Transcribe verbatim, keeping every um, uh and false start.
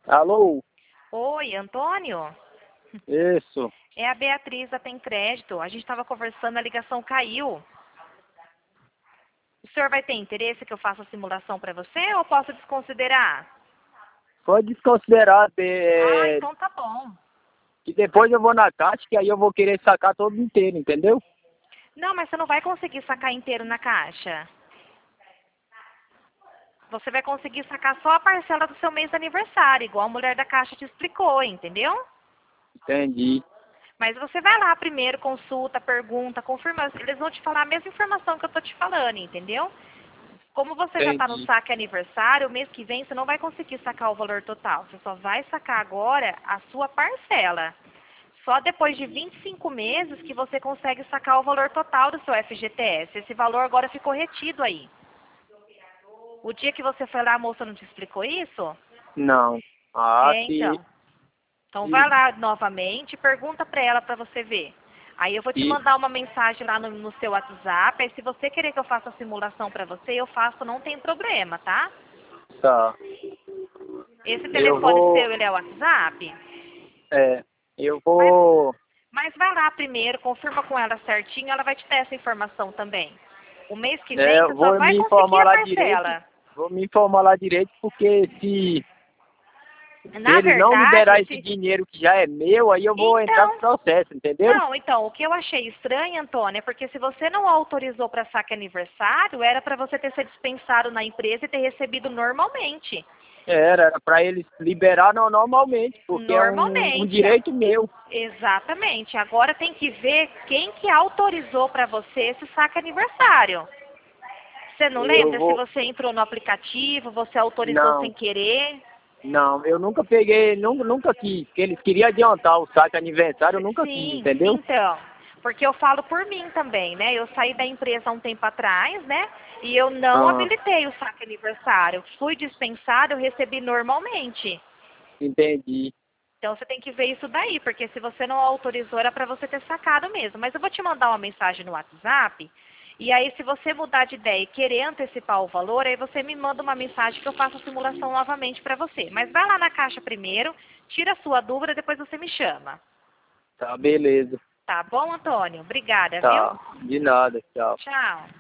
Alô? Oi, Antônio? Isso. É a Beatriz da Tem Crédito. A gente estava conversando, a ligação caiu. O senhor vai ter interesse que eu faça a simulação para você ou posso desconsiderar? Pode desconsiderar Ah, é, então tá bom. que depois eu vou na caixa, que aí eu vou querer sacar todo inteiro, entendeu? Não, mas você não vai conseguir sacar inteiro na caixa. Você vai conseguir sacar só a parcela do seu mês de aniversário, igual a mulher da caixa te explicou, entendeu? Entendi. Mas você vai lá primeiro, consulta, pergunta, confirma. Eles vão te falar a mesma informação que eu tô te falando, entendeu? Como você já está no Entendi. saque aniversário, o mês que vem você não vai conseguir sacar o valor total. Você só vai sacar agora a sua parcela. Só depois de vinte e cinco meses que você consegue sacar o valor total do seu F G T S. Esse valor agora ficou retido aí. O dia que você foi lá, a moça não te explicou isso? Não. Ah, É, se, então. Então vai se, lá novamente, pergunta para ela para você ver. Aí eu vou te se mandar uma mensagem lá no, no seu WhatsApp. Aí se você querer que eu faça a simulação para você, eu faço, não tem problema, tá? tá. Esse Eu telefone vou, seu, ele é o WhatsApp? é, eu Mas, vou, mas vai lá primeiro, confirma com ela certinho, ela vai te dar essa informação também. O mês que é, vem eu você só vou vai me conseguir informar a lá direito, parcela. vou me informar lá direito, porque se, se Na eles não verdade, liberar esse se... dinheiro que já é meu, aí eu vou entrar com Então, processo, entendeu? não, então, o que eu achei estranho, Antônia, é porque se você não autorizou para saque aniversário, era para você ter sido dispensado na empresa e ter recebido normalmente. Era, era para eles liberar no- normalmente, porque é um, um Normalmente. direito meu. Exatamente. Agora tem que ver quem que autorizou para você esse saque aniversário. Você não Eu lembra se vou. você entrou no aplicativo, você autorizou sem Não, querer? não, eu nunca peguei, nunca, nunca quis, porque eles queriam adiantar o saque aniversário, eu S- nunca quis, Sim, entendeu? então. Porque eu falo por mim também, né? Eu saí da empresa há um tempo atrás, né? E eu não Ah, habilitei o saque aniversário. Fui dispensado, eu recebi normalmente. entendi. Então você tem que ver isso daí, porque se você não autorizou, era para você ter sacado mesmo. Mas eu vou te mandar uma mensagem no WhatsApp, e aí se você mudar de ideia e querer antecipar o valor, aí você me manda uma mensagem que eu faço a simulação novamente para você. Mas vai lá na caixa primeiro, tira a sua dúvida, depois você me chama. Tá, beleza. Tá bom, Antônio? Obrigada, viu? Tá, de nada, tchau. Tchau.